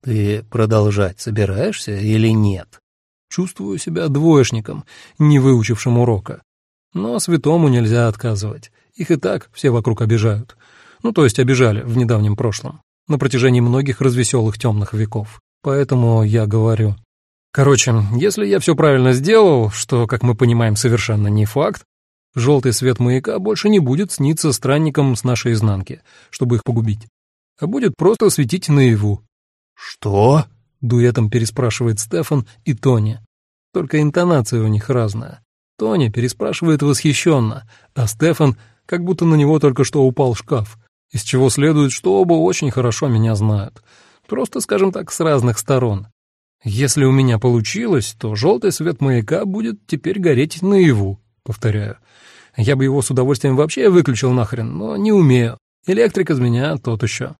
Ты продолжать собираешься или нет? Чувствую себя двоечником, не выучившим урока. Но святому нельзя отказывать. Их и так все вокруг обижают. Ну, то есть обижали в недавнем прошлом, на протяжении многих развеселых темных веков. Поэтому я говорю. Короче, если я все правильно сделал, что, как мы понимаем, совершенно не факт, желтый свет маяка больше не будет сниться странникам с нашей изнанки, чтобы их погубить, а будет просто светить наяву. «Что?» — дуэтом переспрашивает Стефан и Тони. Только интонация у них разная. Тони переспрашивает восхищенно, а Стефан как будто на него только что упал шкаф, из чего следует, что оба очень хорошо меня знают. Просто, скажем так, с разных сторон. Если у меня получилось, то желтый свет маяка будет теперь гореть наяву, повторяю. Я бы его с удовольствием вообще выключил нахрен, но не умею. Электрик из меня тот еще.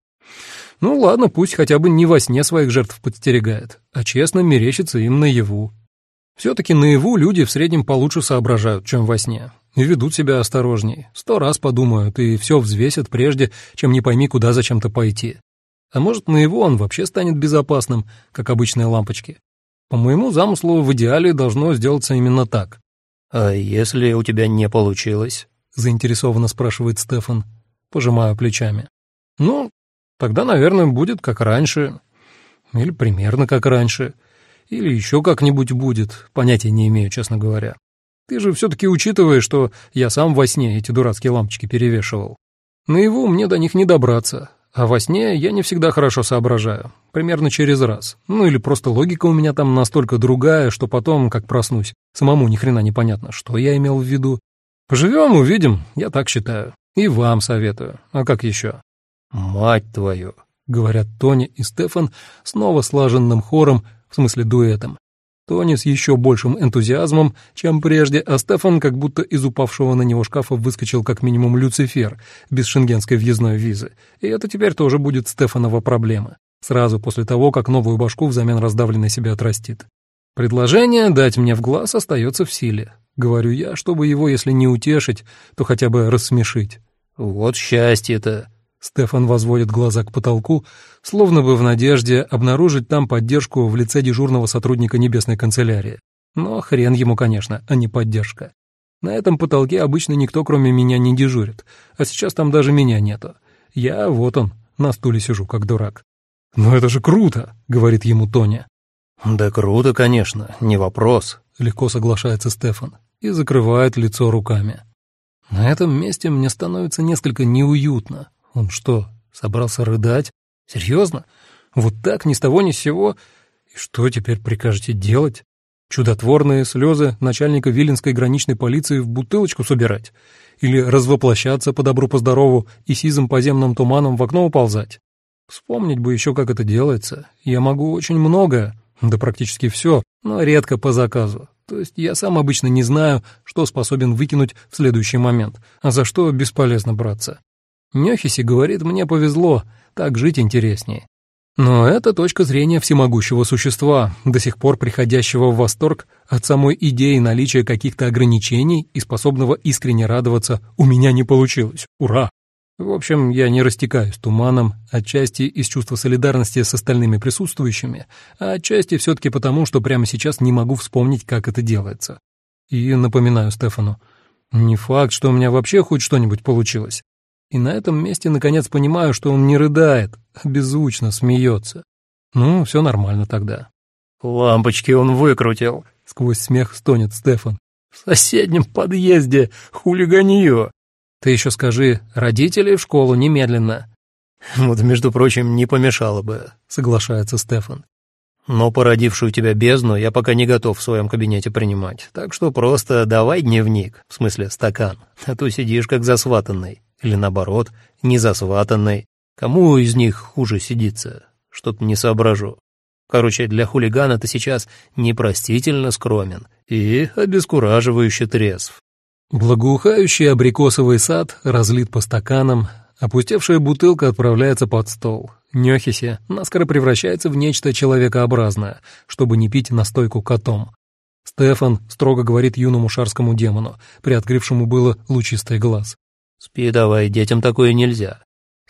Ну ладно, пусть хотя бы не во сне своих жертв подстерегает, а честно мерещится им наяву. Все-таки наяву люди в среднем получше соображают, чем во сне, и ведут себя осторожней, 100 раз подумают и все взвесят прежде, чем не пойми, куда зачем-то пойти. А может, наяву он вообще станет безопасным, как обычные лампочки. По моему замыслу, в идеале должно сделаться именно так. «А если у тебя не получилось?» — заинтересованно спрашивает Стефан. Пожимаю плечами. «Ну, тогда, наверное, будет как раньше. Или примерно как раньше. Или еще как-нибудь будет. Понятия не имею, честно говоря. Ты же все-таки учитываешь, что я сам во сне эти дурацкие лампочки перевешивал. Наяву мне до них не добраться. А во сне я не всегда хорошо соображаю, примерно через раз. Ну или просто логика у меня там настолько другая, что потом, как проснусь, самому ни хрена непонятно, что я имел в виду. Поживем, увидим, я так считаю. И вам советую. А как еще?» «Мать твою», — говорят Тони и Стефан снова слаженным хором, в смысле дуэтом. Тони с еще большим энтузиазмом, чем прежде, а Стефан как будто из упавшего на него шкафа выскочил как минимум Люцифер без шенгенской въездной визы. И это теперь тоже будет Стефанова проблема, сразу после того, как новую башку взамен раздавленной себе отрастит. Предложение дать мне в глаз остается в силе, говорю я, чтобы его, если не утешить, то хотя бы рассмешить. «Вот счастье-то!» Стефан возводит глаза к потолку, словно бы в надежде обнаружить там поддержку в лице дежурного сотрудника небесной канцелярии. Но хрен ему, конечно, а не поддержка. На этом потолке обычно никто, кроме меня, не дежурит, а сейчас там даже меня нету. Я, вот он, на стуле сижу, как дурак. «Ну это же круто!» — говорит ему Тоня. «Да круто, конечно, не вопрос», — легко соглашается Стефан и закрывает лицо руками. На этом месте мне становится несколько неуютно. Он что, собрался рыдать? Серьезно? Вот так, ни с того ни с сего? И что теперь прикажете делать? Чудотворные слезы начальника Виленской граничной полиции в бутылочку собирать? Или развоплощаться по добру-поздорову и сизым поземным туманом в окно уползать? Вспомнить бы еще, как это делается. Я могу очень многое, да практически все, но редко по заказу. То есть я сам обычно не знаю, что способен выкинуть в следующий момент, а за что бесполезно браться. Нёхиси говорит, мне повезло, так жить интереснее. Но это точка зрения всемогущего существа, до сих пор приходящего в восторг от самой идеи наличия каких-то ограничений и способного искренне радоваться «у меня не получилось, ура!». В общем, я не растекаюсь туманом, отчасти из чувства солидарности с остальными присутствующими, а отчасти все-таки потому, что прямо сейчас не могу вспомнить, как это делается. И напоминаю Стефану, не факт, что у меня вообще хоть что-нибудь получилось. И на этом месте наконец понимаю, что он не рыдает, а беззвучно смеется. Ну, все нормально тогда. «Лампочки он выкрутил», — сквозь смех стонет Стефан. «В соседнем подъезде хулиганье». «Ты еще скажи, родителей в школу немедленно». «Вот, между прочим, не помешало бы», — соглашается Стефан. «Но породившую тебя бездну я пока не готов в своем кабинете принимать, так что просто давай дневник, в смысле стакан, а то сидишь как засватанный. Или наоборот, не засватанный. Кому из них хуже сидится? Что-то не соображу. Короче, для хулигана ты сейчас непростительно скромен и обескураживающе трезв». Благоухающий абрикосовый сад разлит по стаканам, опустевшая бутылка отправляется под стол. Нёхиси наскоро превращается в нечто человекообразное, чтобы не пить настойку котом. Стефан строго говорит юному шарскому демону, приоткрывшему было лучистый глаз. «Спи давай, детям такое нельзя».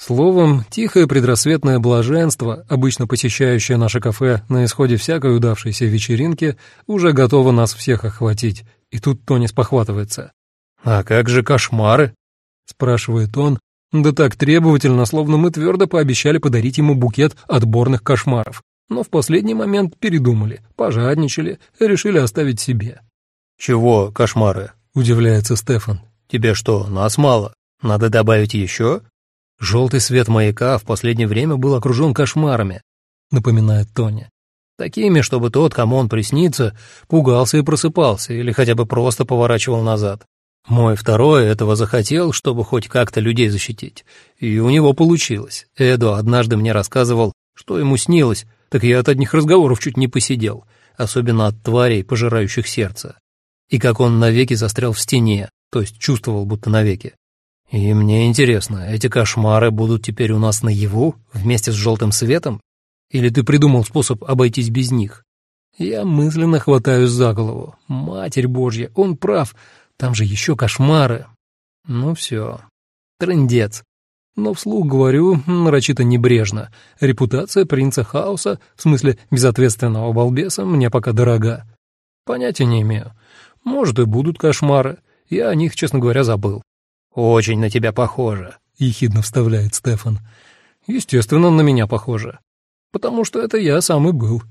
Словом, тихое предрассветное блаженство, обычно посещающее наше кафе на исходе всякой удавшейся вечеринки, уже готово нас всех охватить. И тут Тони спохватывается. «А как же кошмары?» — спрашивает он, да так требовательно, словно мы твердо пообещали подарить ему букет отборных кошмаров. Но в последний момент передумали, пожадничали и решили оставить себе. «Чего кошмары?» — удивляется Стефан. «Тебе что, нас мало? Надо добавить еще?» «Желтый свет маяка в последнее время был окружен кошмарами», — напоминает Тони. «Такими, чтобы тот, кому он приснится, пугался и просыпался, или хотя бы просто поворачивал назад. Мой второй этого захотел, чтобы хоть как-то людей защитить, и у него получилось. Эдо однажды мне рассказывал, что ему снилось, так я от одних разговоров чуть не посидел, особенно от тварей, пожирающих сердце. И как он навеки застрял в стене, то есть чувствовал, будто навеки. И мне интересно, эти кошмары будут теперь у нас наяву, вместе с желтым светом? Или ты придумал способ обойтись без них?» Я мысленно хватаюсь за голову. Матерь Божья, он прав, там же еще кошмары. Ну все, трындец. Но вслух говорю нарочито небрежно. Репутация принца хаоса, в смысле безответственного балбеса, мне пока дорога. Понятия не имею. Может, и будут кошмары. Я о них, честно говоря, забыл. «Очень на тебя похоже», — ехидно вставляет Стефан. «Естественно, на меня похоже. Потому что это я сам и был».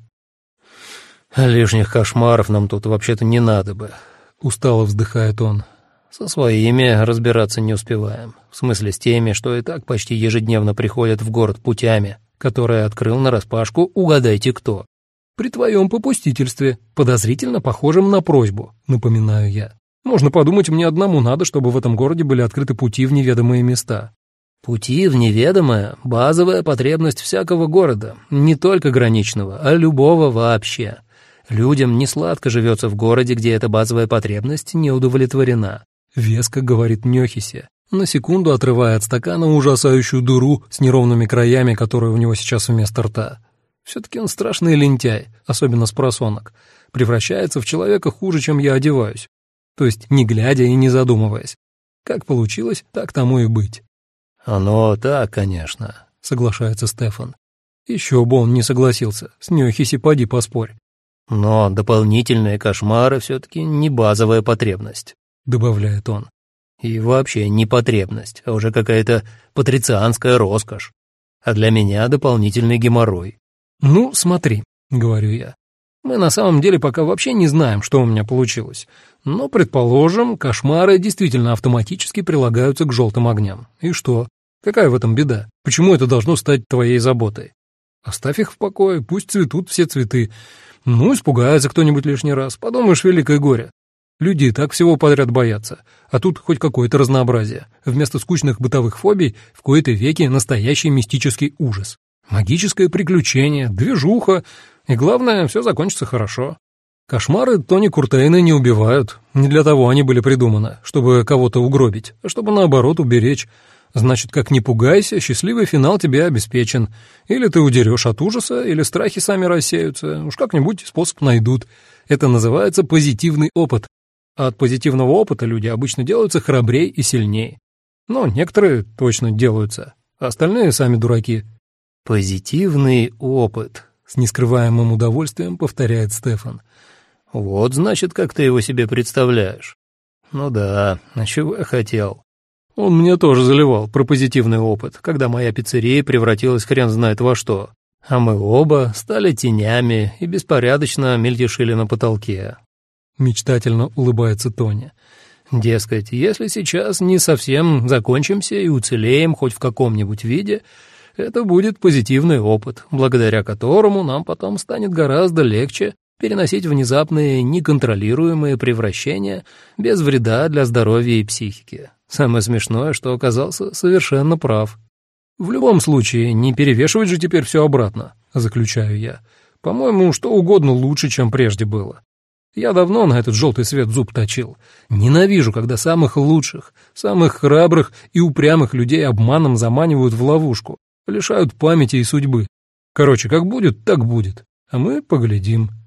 «Лишних кошмаров нам тут вообще-то не надо бы», — устало вздыхает он. «Со своими разбираться не успеваем. В смысле с теми, что и так почти ежедневно приходят в город путями, которые открыл нараспашку угадайте кто. При твоем попустительстве, подозрительно похожем на просьбу, напоминаю я. Можно подумать, мне одному надо, чтобы в этом городе были открыты пути в неведомые места». «Пути в неведомое — базовая потребность всякого города, не только граничного, а любого вообще. Людям не сладко живется в городе, где эта базовая потребность не удовлетворена», — веско говорит Нёхисе, на секунду отрывая от стакана ужасающую дыру с неровными краями, которая у него сейчас вместо рта. Все-таки он страшный лентяй, особенно с просонок. Превращается в человека хуже, чем я одеваюсь. То есть не глядя и не задумываясь. Как получилось, так тому и быть. «Оно так, конечно», — соглашается Стефан. Еще бы он не согласился, с Нёхиси поди поспорь. «Но дополнительные кошмары все-таки не базовая потребность», — добавляет он. «И вообще не потребность, а уже какая-то патрицианская роскошь. А для меня дополнительный геморрой». «Ну, смотри», — говорю я. «Мы на самом деле пока вообще не знаем, что у меня получилось. Но, предположим, кошмары действительно автоматически прилагаются к желтым огням. И что? Какая в этом беда? Почему это должно стать твоей заботой? Оставь их в покое, пусть цветут все цветы. Ну, испугается кто-нибудь лишний раз. Подумаешь, великое горе. Люди и так всего подряд боятся. А тут хоть какое-то разнообразие. Вместо скучных бытовых фобий в кои-то веки настоящий мистический ужас. Магическое приключение, движуха. И главное, все закончится хорошо. Кошмары Тони Куртейна не убивают. Не для того они были придуманы, чтобы кого-то угробить, а чтобы, наоборот, уберечь. Значит, как не пугайся, счастливый финал тебе обеспечен. Или ты удерешь от ужаса, или страхи сами рассеются. Уж как-нибудь способ найдут. Это называется позитивный опыт. А от позитивного опыта люди обычно делаются храбрей и сильней. Но некоторые точно делаются, а остальные сами дураки. «Позитивный опыт», — с нескрываемым удовольствием повторяет Стефан. «Вот, значит, как ты его себе представляешь». «Ну да, а чего я хотел?» Он мне тоже заливал про позитивный опыт, когда моя пиццерия превратилась хрен знает во что. А мы оба стали тенями и беспорядочно мельтешили на потолке. Мечтательно улыбается Тони. Дескать, если сейчас не совсем закончимся и уцелеем хоть в каком-нибудь виде, это будет позитивный опыт, благодаря которому нам потом станет гораздо легче переносить внезапные неконтролируемые превращения без вреда для здоровья и психики. Самое смешное, что оказался совершенно прав. В любом случае, не перевешивать же теперь все обратно, заключаю я. По-моему, что угодно лучше, чем прежде было. Я давно на этот желтый свет зуб точил. Ненавижу, когда самых лучших, самых храбрых и упрямых людей обманом заманивают в ловушку, лишают памяти и судьбы. Короче, как будет, так будет. А мы поглядим.